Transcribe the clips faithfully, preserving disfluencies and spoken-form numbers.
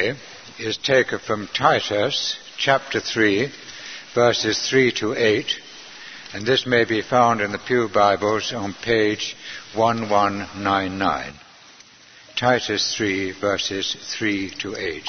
today is taken from Titus chapter three, verses three to eight, and this may be found in the Pew Bibles on page eleven ninety-nine. Titus three, verses three to eight.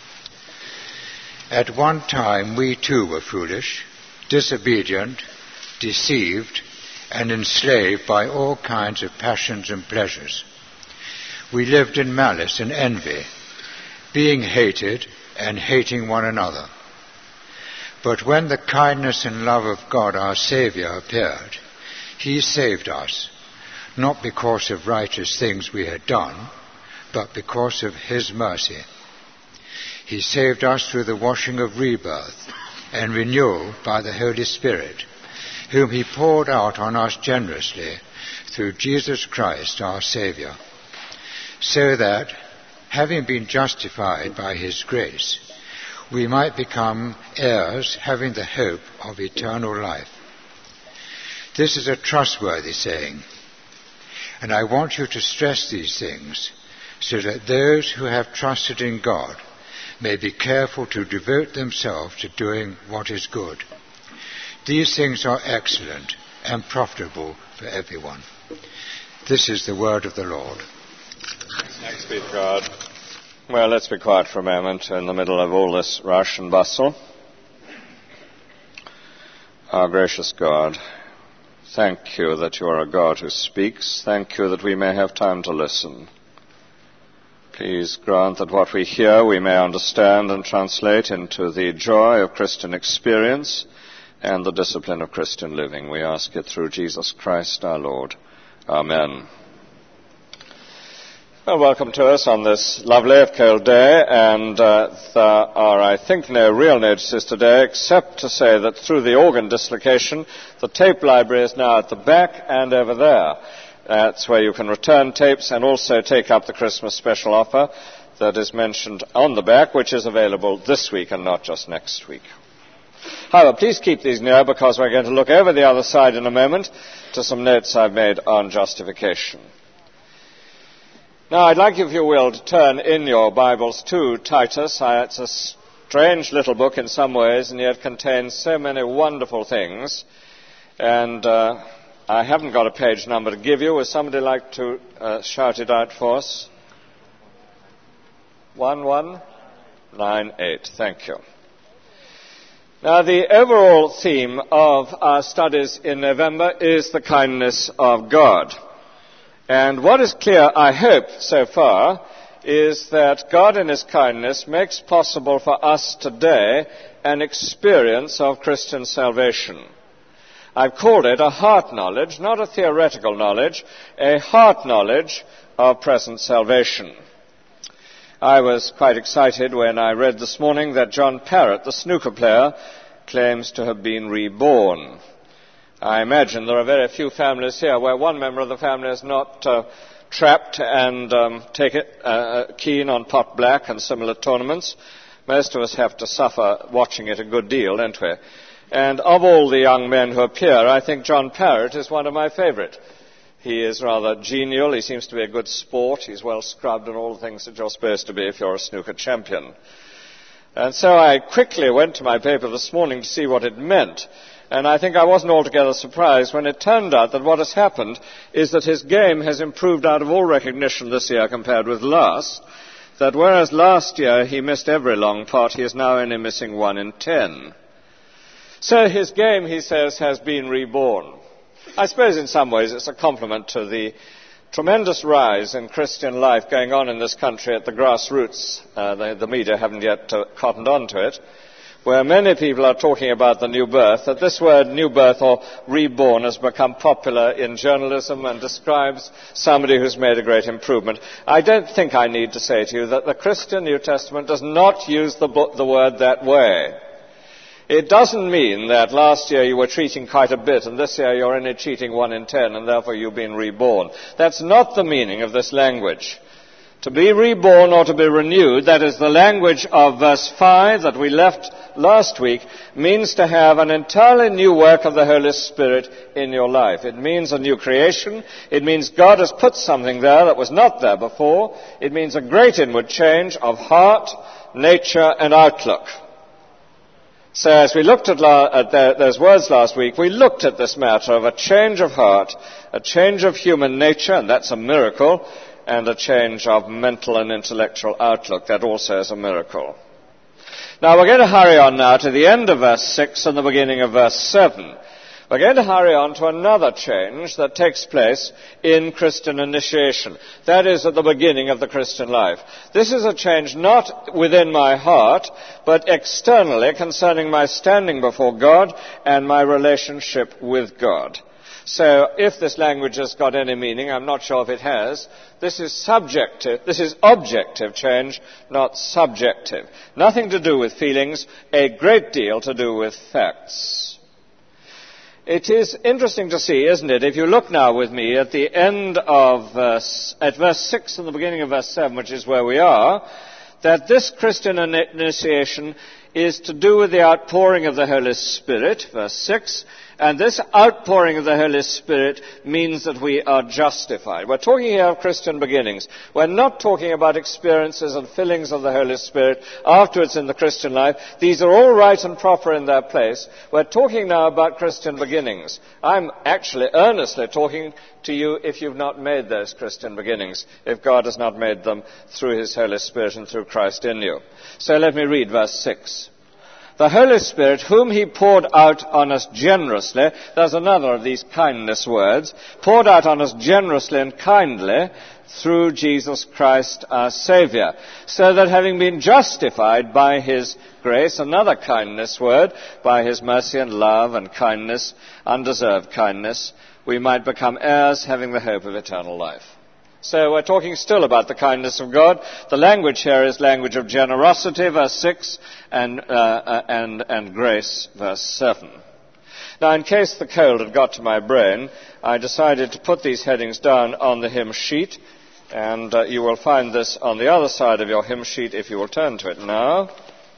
At one time we too were foolish, disobedient, deceived, and enslaved by all kinds of passions and pleasures. We lived in malice and envy, being hated and hating one another. But when the kindness and love of God our Saviour appeared, he saved us, not because of righteous things we had done, but because of his mercy. He saved us through the washing of rebirth and renewal by the Holy Spirit, whom he poured out on us generously through Jesus Christ our Saviour, so that, having been justified by his grace, we might become heirs having the hope of eternal life. This is a trustworthy saying, and I want you to stress these things so that those who have trusted in God may be careful to devote themselves to doing what is good. These things are excellent and profitable for everyone. This is the word of the Lord. Thanks be to God. Well, let's be quiet for a moment in the middle of all this rush and bustle. Our gracious God, thank you that you are a God who speaks. Thank you that we may have time to listen. Please grant that what we hear we may understand and translate into the joy of Christian experience and the discipline of Christian living. We ask it through Jesus Christ our Lord. Amen. Well, welcome to us on this lovely if cold day, and uh, there are, I think, no real notices today except to say that through the organ dislocation, the tape library is now at the back and over there. That's where you can return tapes and also take up the Christmas special offer that is mentioned on the back, which is available this week and not just next week. However, please keep these near because we're going to look over the other side in a moment to some notes I've made on justification. Now, I'd like you, if you will, to turn in your Bibles to Titus. It's a strange little book in some ways, and yet contains so many wonderful things. And uh, I haven't got a page number to give you. Would somebody like to uh, shout it out for us? one one nine eight. Thank you. Now, the overall theme of our studies in November is the kindness of God. And what is clear, I hope, so far, is that God in his kindness makes possible for us today an experience of Christian salvation. I've called it a heart knowledge, not a theoretical knowledge, a heart knowledge of present salvation. I was quite excited when I read this morning that John Parrott, the snooker player, claims to have been reborn. I imagine there are very few families here where one member of the family is not uh, trapped and um, take it, uh, keen on pot black and similar tournaments. Most of us have to suffer watching it a good deal, don't we? And of all the young men who appear, I think John Parrott is one of my favourite. He is rather genial. He seems to be a good sport. He's well scrubbed and all the things that you're supposed to be if you're a snooker champion. And so I quickly went to my paper this morning to see what it meant. And I think I wasn't altogether surprised when it turned out that what has happened is that his game has improved out of all recognition this year compared with last. That whereas last year he missed every long pot, he is now only missing one in ten. So his game, he says, has been reborn. I suppose in some ways it's a compliment to the tremendous rise in Christian life going on in this country at the grassroots. Uh, the, the media haven't yet uh, cottoned on to it, where many people are talking about the new birth, that this word new birth or reborn has become popular in journalism and describes somebody who's made a great improvement. I don't think I need to say to you that the Christian New Testament does not use the, bo- the word that way. It doesn't mean that last year you were cheating quite a bit and this year you're only cheating one in ten and therefore you've been reborn. That's not the meaning of this language. To be reborn or to be renewed, that is the language of verse five that we left last week, means to have an entirely new work of the Holy Spirit in your life. It means a new creation. It means God has put something there that was not there before. It means a great inward change of heart, nature, and outlook. So as we looked at, la- at the, those words last week, we looked at this matter of a change of heart, a change of human nature, and that's a miracle, and a change of mental and intellectual outlook. That also is a miracle. Now we're going to hurry on now to the end of verse six and the beginning of verse seven. We're going to hurry on to another change that takes place in Christian initiation. That is at the beginning of the Christian life. This is a change not within my heart, but externally concerning my standing before God and my relationship with God. So if this language has got any meaning, I'm not sure if it has, this is subjective, this is objective change, not subjective. Nothing to do with feelings, a great deal to do with facts. It is interesting to see, isn't it, if you look now with me at the end of verse, at verse six and the beginning of verse seven, which is where we are, that this Christian initiation is to do with the outpouring of the Holy Spirit, verse six, and this outpouring of the Holy Spirit means that we are justified. We're talking here of Christian beginnings. We're not talking about experiences and fillings of the Holy Spirit afterwards in the Christian life. These are all right and proper in their place. We're talking now about Christian beginnings. I'm actually earnestly talking to you if you've not made those Christian beginnings, if God has not made them through His Holy Spirit and through Christ in you. So let me read verse six. The Holy Spirit, whom He poured out on us generously, there's another of these kindness words, poured out on us generously and kindly through Jesus Christ our Saviour, so that having been justified by His grace, another kindness word, by His mercy and love and kindness, undeserved kindness, we might become heirs having the hope of eternal life. So we're talking still about the kindness of God. The language here is language of generosity, verse six, and, uh, and, and grace, verse seven. Now, in case the cold had got to my brain, I decided to put these headings down on the hymn sheet, and uh, you will find this on the other side of your hymn sheet if you will turn to it now.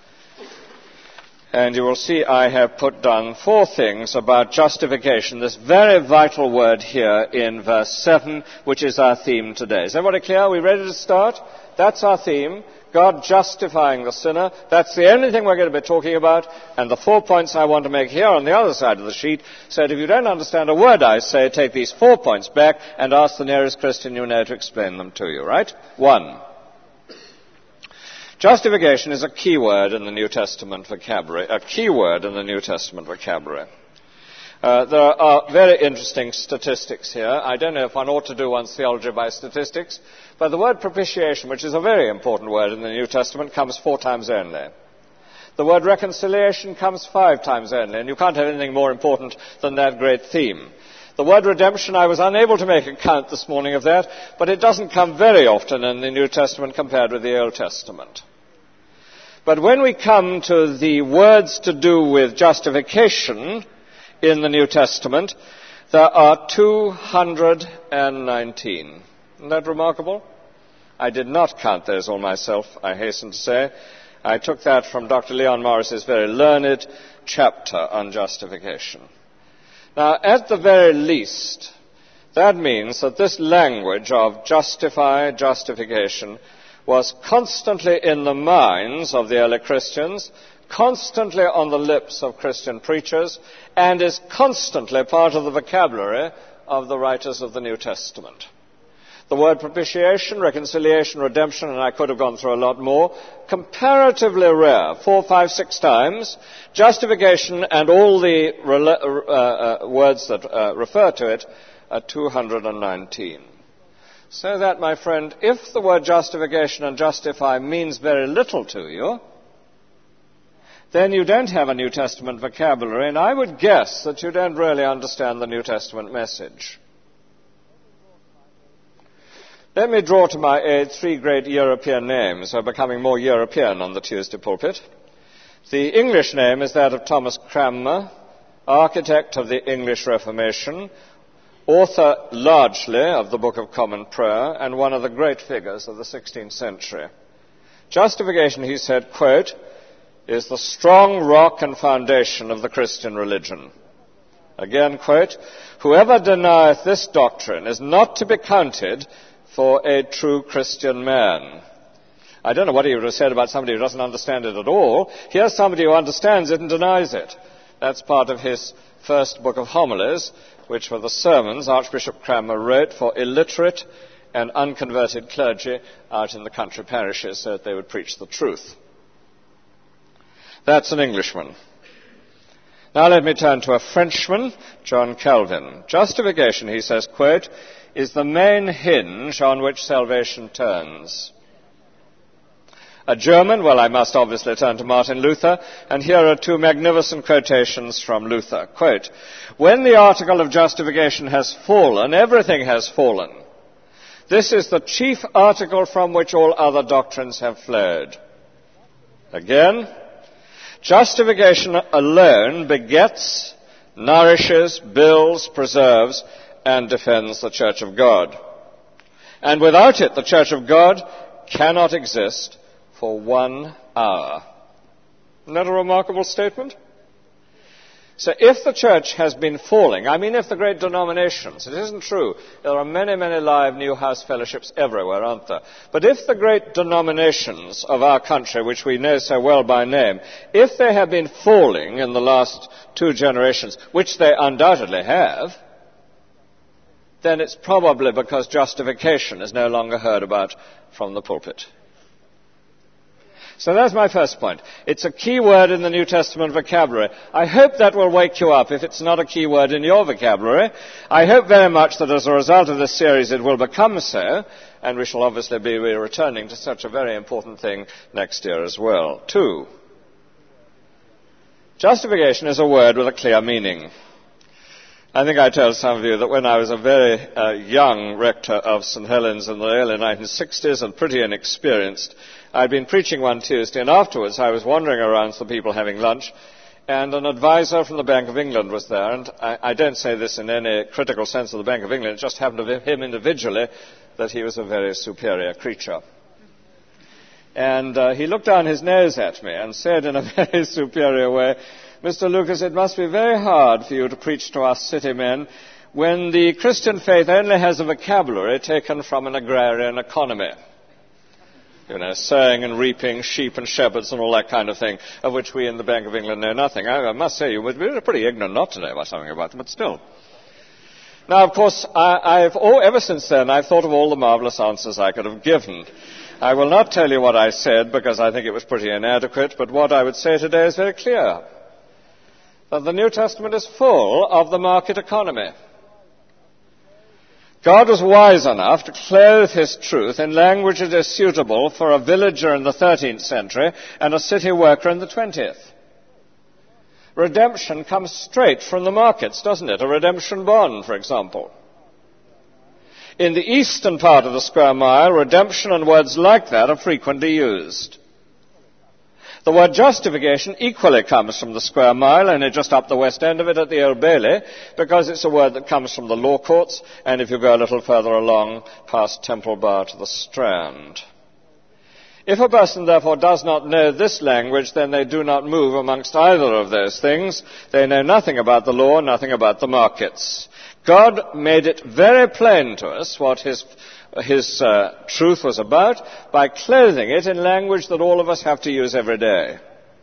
And you will see I have put down four things about justification, this very vital word here in verse seven, which is our theme today. Is everybody clear? Are we ready to start? That's our theme, God justifying the sinner. That's the only thing we're going to be talking about. And the four points I want to make here on the other side of the sheet, so that if you don't understand a word I say, take these four points back and ask the nearest Christian you know to explain them to you, right? One. Justification is a key word in the New Testament vocabulary, a key word in the New Testament vocabulary. Uh, there are very interesting statistics here. I don't know if one ought to do one's theology by statistics, but the word propitiation, which is a very important word in the New Testament, comes four times only. The word reconciliation comes five times only, and you can't have anything more important than that great theme. The word redemption, I was unable to make a count this morning of that, but it doesn't come very often in the New Testament compared with the Old Testament. But when we come to the words to do with justification in the New Testament, there are two hundred nineteen. Isn't that remarkable? I did not count those all myself, I hasten to say. I took that from Doctor Leon Morris's very learned chapter on justification. Now, at the very least, that means that this language of justify, justification, was constantly in the minds of the early Christians, constantly on the lips of Christian preachers, and is constantly part of the vocabulary of the writers of the New Testament. The word propitiation, reconciliation, redemption, and I could have gone through a lot more, comparatively rare, four, five, six times. Justification and all the uh, uh, words that uh, refer to it are two hundred nineteen. So that, my friend, if the word justification and justify means very little to you, then you don't have a New Testament vocabulary, and I would guess that you don't really understand the New Testament message. Let me draw to my aid three great European names. We're becoming more European on the Tuesday pulpit. The English name is that of Thomas Cranmer, architect of the English Reformation, author largely of the Book of Common Prayer and one of the great figures of the sixteenth century. Justification, he said, quote, is the strong rock and foundation of the Christian religion. Again, quote, whoever denieth this doctrine is not to be counted for a true Christian man. I don't know what he would have said about somebody who doesn't understand it at all. Here's somebody who understands it and denies it. That's part of his first book of homilies, which were the sermons Archbishop Cranmer wrote for illiterate and unconverted clergy out in the country parishes so that they would preach the truth. That's an Englishman. Now let me turn to a Frenchman, John Calvin. Justification, he says, quote, is the main hinge on which salvation turns. A German, well, I must obviously turn to Martin Luther, and here are two magnificent quotations from Luther. Quote, when the article of justification has fallen, everything has fallen. This is the chief article from which all other doctrines have flowed. Again, justification alone begets, nourishes, builds, preserves, and defends the Church of God. And without it, the Church of God cannot exist for one hour. Isn't that a remarkable statement? So if the church has been falling, I mean if the great denominations, it isn't true, there are many, many live new house fellowships everywhere, aren't there? But if the great denominations of our country, which we know so well by name, if they have been falling in the last two generations, which they undoubtedly have, then it's probably because justification is no longer heard about from the pulpit. So that's my first point. It's a key word in the New Testament vocabulary. I hope that will wake you up if it's not a key word in your vocabulary. I hope very much that as a result of this series it will become so, and we shall obviously be returning to such a very important thing next year as well. Two, justification is a word with a clear meaning. I think I told some of you that when I was a very uh, young rector of Saint Helens in the early nineteen sixties and pretty inexperienced, I'd been preaching one Tuesday, and afterwards I was wandering around to the people having lunch, and an advisor from the Bank of England was there, and I, I don't say this in any critical sense of the Bank of England, it just happened to him individually that he was a very superior creature. And uh, he looked down his nose at me and said in a very superior way, Mister Lucas, it must be very hard for you to preach to us city men when the Christian faith only has a vocabulary taken from an agrarian economy. You know, sowing and reaping, sheep and shepherds and all that kind of thing, of which we in the Bank of England know nothing. I, I must say, you would be pretty ignorant not to know about something about them, but still. Now, of course, I, I've all, ever since then, I've thought of all the marvelous answers I could have given. I will not tell you what I said, because I think it was pretty inadequate, but what I would say today is very clear. That the New Testament is full of the market economy. God was wise enough to clothe his truth in language that is suitable for a villager in the thirteenth century and a city worker in the twentieth. Redemption comes straight from the markets, doesn't it? A redemption bond, for example. In the eastern part of the square mile, redemption and words like that are frequently used. The word justification equally comes from the square mile, only just up the west end of it at the Old Bailey, because it's a word that comes from the law courts, and if you go a little further along, past Temple Bar to the Strand. If a person, therefore, does not know this language, then they do not move amongst either of those things. They know nothing about the law, nothing about the markets. God made it very plain to us what his his uh, truth was about by clothing it in language that all of us have to use every day.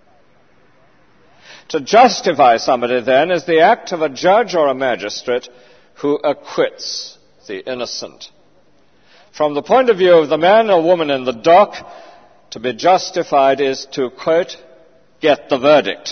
To justify somebody, then, is the act of a judge or a magistrate who acquits the innocent. From the point of view of the man or woman in the dock, to be justified is to, quote, get the verdict.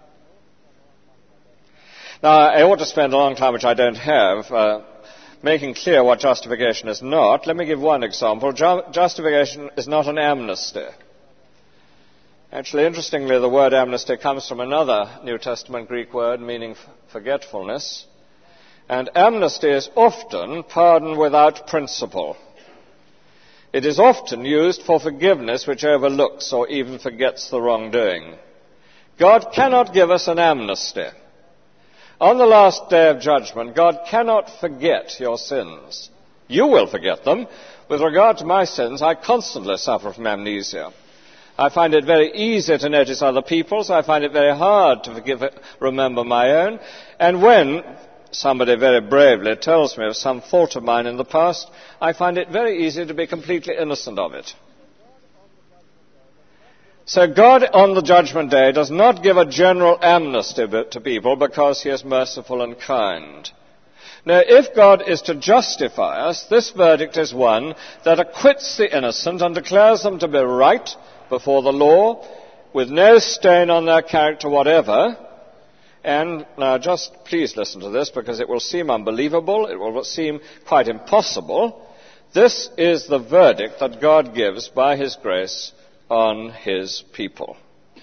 Now, I ought to spend a long time, which I don't have, uh, making clear what justification is not. Let me give one example. Ju- justification is not an amnesty. Actually, interestingly, the word amnesty comes from another New Testament Greek word meaning f- forgetfulness. And amnesty is often pardon without principle. It is often used for forgiveness which overlooks or even forgets the wrongdoing. God cannot give us an amnesty. On the last day of judgment, God cannot forget your sins. You will forget them. With regard to my sins, I constantly suffer from amnesia. I find it very easy to notice other people's. I find it very hard to forgive, remember my own. And when somebody very bravely tells me of some fault of mine in the past, I find it very easy to be completely innocent of it. So God on the judgment day does not give a general amnesty to people because he is merciful and kind. Now, if God is to justify us, this verdict is one that acquits the innocent and declares them to be right before the law, with no stain on their character whatever. And now just please listen to this, because it will seem unbelievable, it will seem quite impossible. This is the verdict that God gives by his grace on his people.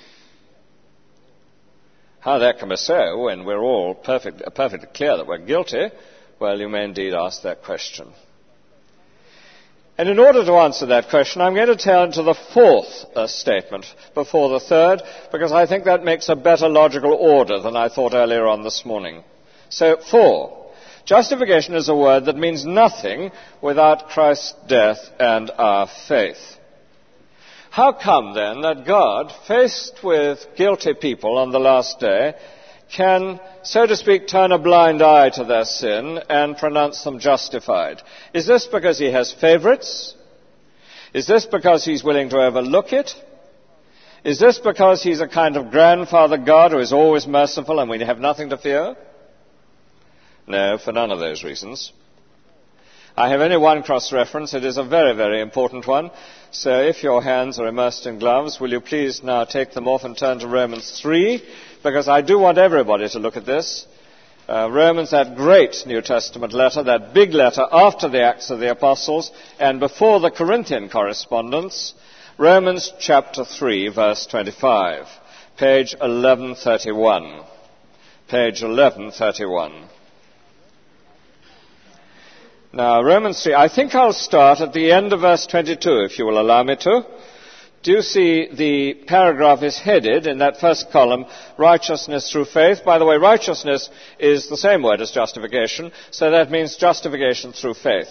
How that can be so when we're all perfect, perfectly clear that we're guilty, well, you may indeed ask that question. And in order to answer that question, I'm going to turn to the fourth uh, statement before the third, because I think that makes a better logical order than I thought earlier on this morning. So, four. Justification is a word that means nothing without Christ's death and our faith. How come, then, that God, faced with guilty people on the last day, can, so to speak, turn a blind eye to their sin and pronounce them justified? Is this because he has favorites? Is this because he's willing to overlook it? Is this because he's a kind of grandfather God who is always merciful and we have nothing to fear? No, for none of those reasons. I have only one cross-reference. It is a very, very important one. So if your hands are immersed in gloves, will you please now take them off and turn to Romans three? Because I do want everybody to look at this. Uh, Romans, that great New Testament letter, that big letter after the Acts of the Apostles and before the Corinthian correspondence. Romans chapter three, verse twenty-five, page eleven thirty-one. Page eleven thirty-one. Now, Romans three, I think I'll start at the end of verse twenty-two, if you will allow me to. Do you see the paragraph is headed in that first column, righteousness through faith? By the way, righteousness is the same word as justification, so that means justification through faith.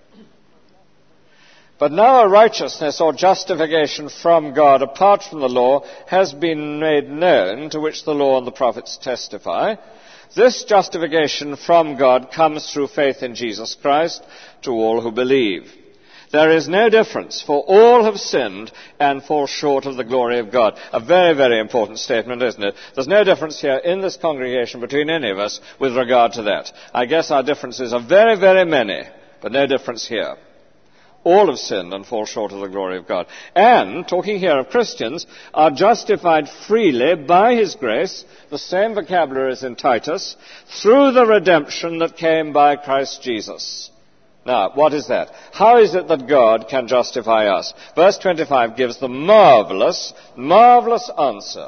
But now a righteousness or justification from God apart from the law has been made known, to which the law and the prophets testify. This justification from God comes through faith in Jesus Christ to all who believe. There is no difference, for all have sinned and fall short of the glory of God. A very, very important statement, isn't it? There's no difference here in this congregation between any of us with regard to that. I guess our differences are very, very many, but no difference here. All have sinned and fall short of the glory of God. And, talking here of Christians, are justified freely by his grace, the same vocabulary as in Titus, through the redemption that came by Christ Jesus. Now, what is that? How is it that God can justify us? Verse twenty-five gives the marvelous, marvelous answer.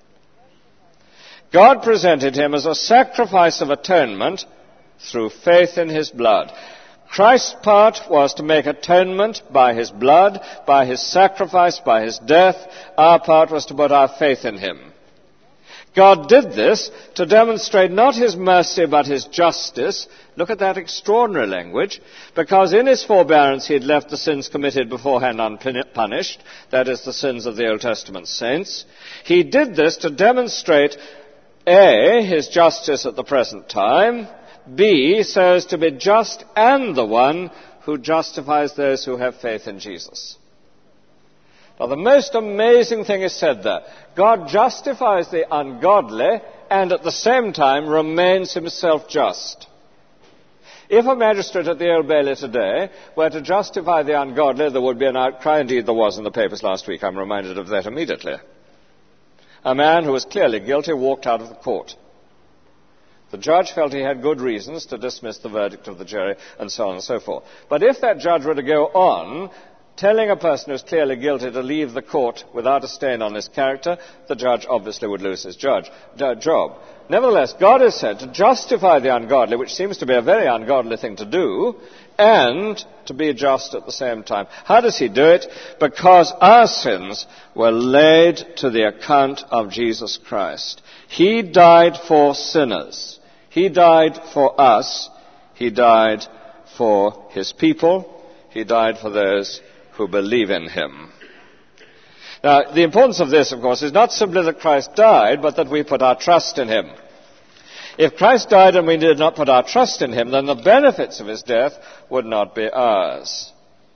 God presented him as a sacrifice of atonement through faith in his blood. Christ's part was to make atonement by his blood, by his sacrifice, by his death. Our part was to put our faith in him. God did this to demonstrate not his mercy but his justice. Look at that extraordinary language. Because in his forbearance he had left the sins committed beforehand unpunished, that is, the sins of the Old Testament saints. He did this to demonstrate, A, his justice at the present time, B, so as to be just and the one who justifies those who have faith in Jesus. Now, the most amazing thing is said there. God justifies the ungodly and at the same time remains himself just. If a magistrate at the Old Bailey today were to justify the ungodly, there would be an outcry. Indeed, there was in the papers last week. I'm reminded of that immediately. A man who was clearly guilty walked out of the court. The judge felt he had good reasons to dismiss the verdict of the jury, and so on and so forth. But if that judge were to go on telling a person who's clearly guilty to leave the court without a stain on his character, the judge obviously would lose his judge, job. Nevertheless, God is said to justify the ungodly, which seems to be a very ungodly thing to do, and to be just at the same time. How does he do it? Because our sins were laid to the account of Jesus Christ. He died for sinners. He died for us. He died for his people. He died for those who believe in him. Now, the importance of this, of course, is not simply that Christ died, but that we put our trust in him. If Christ died and we did not put our trust in him, then the benefits of his death would not be ours.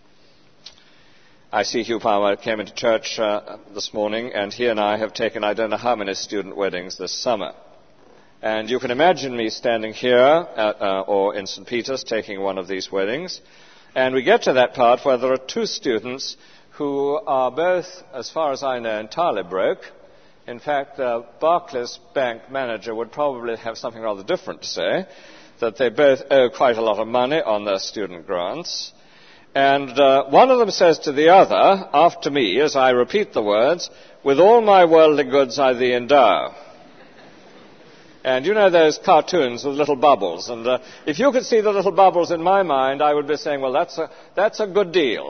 I see Hugh Palmer came into church uh, this morning, and he and I have taken I don't know how many student weddings this summer. And you can imagine me standing here at, uh, or in Saint Peter's taking one of these weddings, and we get to that part where there are two students who are both, as far as I know, entirely broke. In fact, the Barclays Bank manager would probably have something rather different to say, that they both owe quite a lot of money on their student grants. And uh, one of them says to the other, after me, as I repeat the words, "With all my worldly goods I thee endow." And you know those cartoons with little bubbles. And uh, if you could see the little bubbles in my mind, I would be saying, well, that's a, that's a good deal.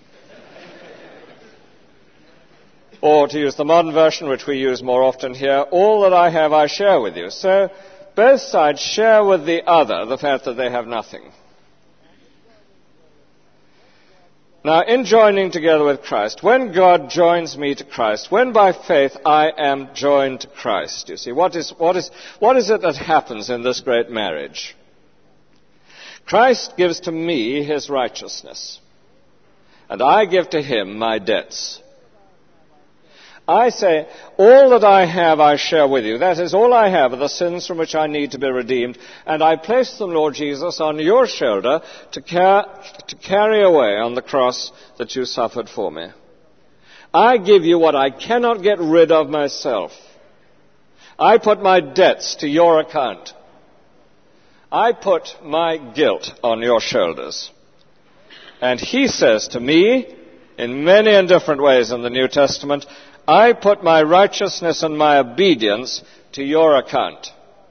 Or, to use the modern version, which we use more often here, all that I have I share with you. So both sides share with the other the fact that they have nothing. Now, in joining together with Christ, when God joins me to Christ, when by faith I am joined to Christ, you see, what is, what is, what is it that happens in this great marriage? Christ gives to me his righteousness, and I give to him my debts. I say, all that I have I share with you. That is, all I have are the sins from which I need to be redeemed, and I place them, Lord Jesus, on your shoulder to, car- to carry away on the cross that you suffered for me. I give you what I cannot get rid of myself. I put my debts to your account. I put my guilt on your shoulders. And he says to me, in many and different ways in the New Testament, I put my righteousness and my obedience to your account.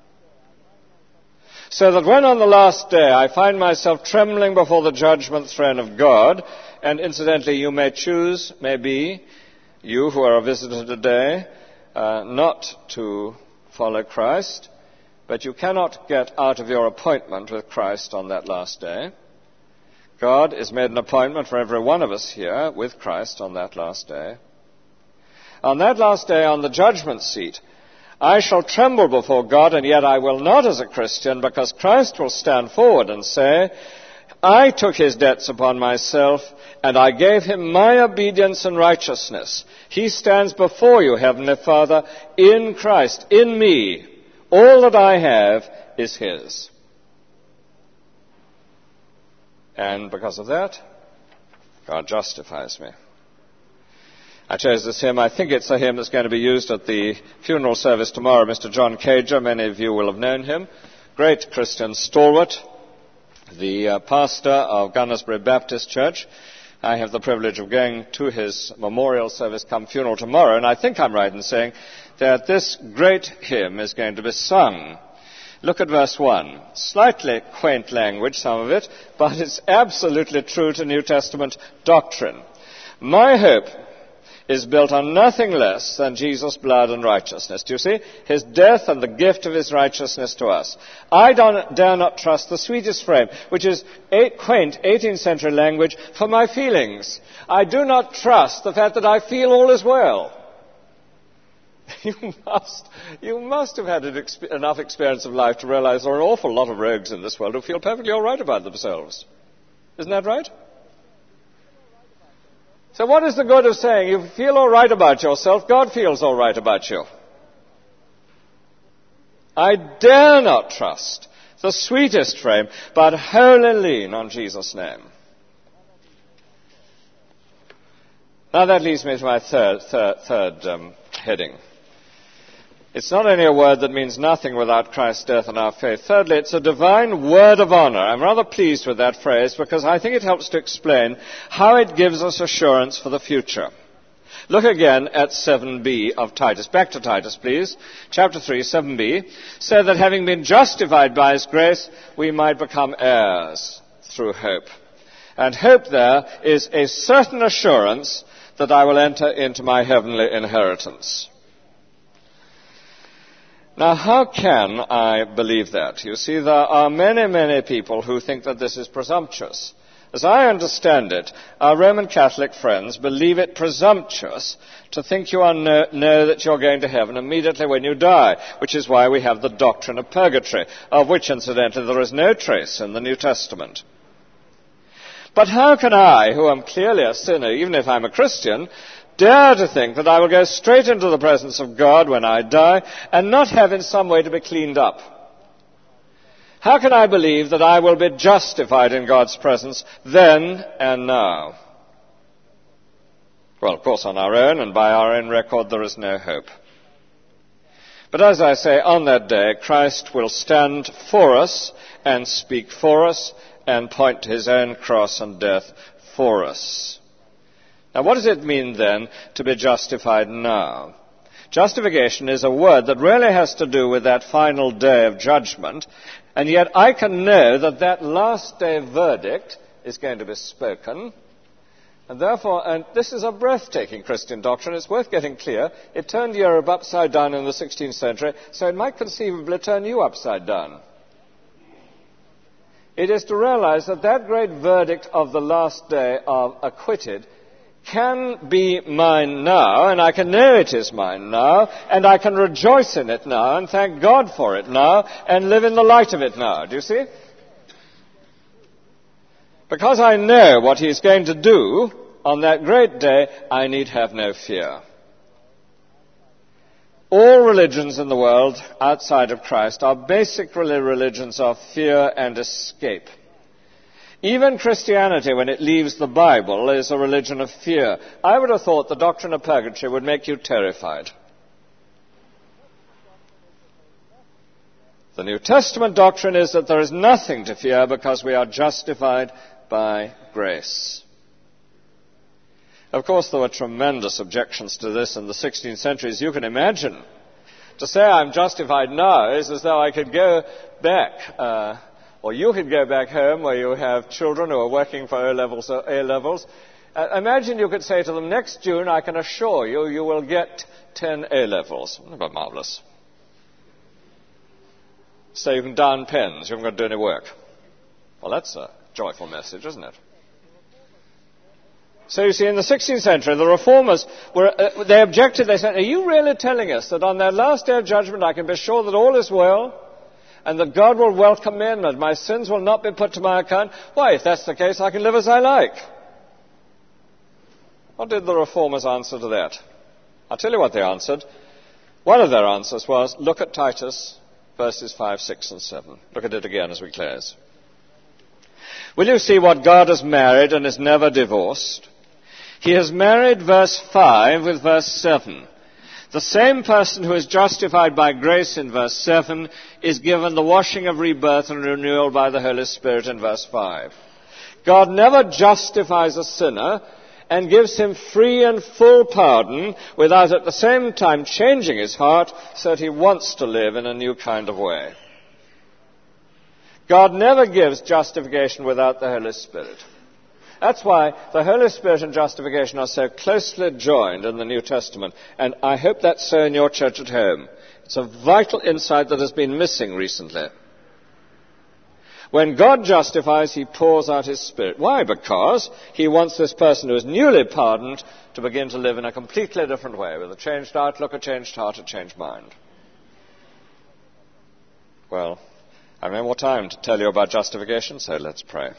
So that when on the last day I find myself trembling before the judgment throne of God, and incidentally you may choose, maybe, you who are a visitor today, uh, not to follow Christ, but you cannot get out of your appointment with Christ on that last day. God has made an appointment for every one of us here with Christ on that last day. On that last day, on the judgment seat, I shall tremble before God, and yet I will not as a Christian, because Christ will stand forward and say, I took his debts upon myself, and I gave him my obedience and righteousness. He stands before you, Heavenly Father, in Christ, in me. All that I have is his. And because of that, God justifies me. I chose this hymn. I think it's a hymn that's going to be used at the funeral service tomorrow. Mister John Cager, many of you will have known him. Great Christian stalwart, the uh, pastor of Gunnersbury Baptist Church. I have the privilege of going to his memorial service come funeral tomorrow, and I think I'm right in saying that this great hymn is going to be sung. Look at verse one. Slightly quaint language, some of it, but it's absolutely true to New Testament doctrine. My hope is built on nothing less than Jesus' blood and righteousness. Do you see? His death and the gift of his righteousness to us. I don't, dare not trust the sweetest frame, which is eight, quaint eighteenth century language, for my feelings. I do not trust the fact that I feel all is well. You must, you must have had an exp- enough experience of life to realize there are an awful lot of rogues in this world who feel perfectly all right about themselves. Isn't that right? So what is the good of saying you feel all right about yourself? God feels all right about you. I dare not trust the sweetest frame, but wholly lean on Jesus' name. Now that leads me to my third, third, third um, heading. It's not only a word that means nothing without Christ's death and our faith. Thirdly, it's a divine word of honor. I'm rather pleased with that phrase because I think it helps to explain how it gives us assurance for the future. Look again at seven b of Titus. Back to Titus, please. Chapter three, seven b. So that having been justified by his grace, we might become heirs through hope. And hope there is a certain assurance that I will enter into my heavenly inheritance. Now, how can I believe that? You see, there are many, many people who think that this is presumptuous. As I understand it, our Roman Catholic friends believe it presumptuous to think you are know, know that you're going to heaven immediately when you die, which is why we have the doctrine of purgatory, of which, incidentally, there is no trace in the New Testament. But how can I, who am clearly a sinner, even if I'm a Christian, dare to think that I will go straight into the presence of God when I die and not have in some way to be cleaned up? How can I believe that I will be justified in God's presence then and now? Well, of course, on our own and by our own record, there is no hope. But as I say, on that day, Christ will stand for us and speak for us and point to his own cross and death for us. Now, what does it mean, then, to be justified now? Justification is a word that really has to do with that final day of judgment, and yet I can know that that last day verdict is going to be spoken, and therefore, and this is a breathtaking Christian doctrine, it's worth getting clear. It turned Europe upside down in the sixteenth century, so it might conceivably turn you upside down. It is to realize that that great verdict of the last day of acquitted can be mine now, and I can know it is mine now, and I can rejoice in it now, and thank God for it now, and live in the light of it now. Do you see? Because I know what he's going to do on that great day, I need have no fear. All religions in the world outside of Christ are basically religions of fear and escape. Even Christianity, when it leaves the Bible, is a religion of fear. I would have thought the doctrine of purgatory would make you terrified. The New Testament doctrine is that there is nothing to fear because we are justified by grace. Of course, there were tremendous objections to this in the sixteenth century, as you can imagine. To say I'm justified now is as though I could go back... Uh, Or you could go back home where you have children who are working for O-levels or A-levels. Uh, imagine you could say to them, next June, I can assure you, you will get ten A-levels. Isn't that marvelous? So you can down pens. You haven't got to do any work. Well, that's a joyful message, isn't it? So you see, in the sixteenth century, the reformers, were, uh, they objected. They said, are you really telling us that on that last day of judgment I can be sure that all is well? And that God will welcome me and that my sins will not be put to my account? Why, if that's the case, I can live as I like. What did the reformers answer to that? I'll tell you what they answered. One of their answers was, look at Titus, verses five, six, and seven. Look at it again as we close. Will you see what God has married and is never divorced? He has married verse five with verse seven. The same person who is justified by grace in verse seven is given the washing of rebirth and renewal by the Holy Spirit in verse five. God never justifies a sinner and gives him free and full pardon without at the same time changing his heart so that he wants to live in a new kind of way. God never gives justification without the Holy Spirit. That's why the Holy Spirit and justification are so closely joined in the New Testament, and I hope that's so in your church at home. It's a vital insight that has been missing recently. When God justifies, he pours out his Spirit. Why? Because he wants this person who is newly pardoned to begin to live in a completely different way, with a changed outlook, a changed heart, a changed mind. Well, I have no more time to tell you about justification, so let's pray.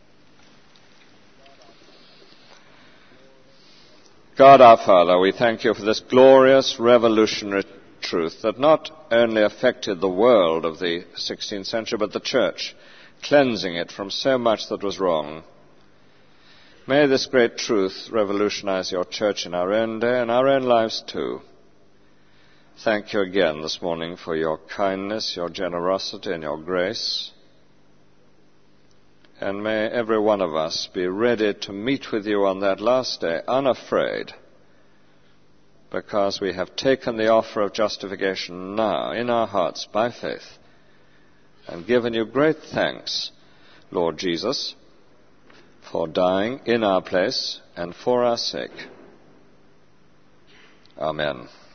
God our Father, we thank you for this glorious revolutionary truth that not only affected the world of the sixteenth century, but the church, cleansing it from so much that was wrong. May this great truth revolutionize your church in our own day and our own lives too. Thank you again this morning for your kindness, your generosity, and your grace. And may every one of us be ready to meet with you on that last day, unafraid, because we have taken the offer of justification now in our hearts by faith and given you great thanks, Lord Jesus, for dying in our place and for our sake. Amen.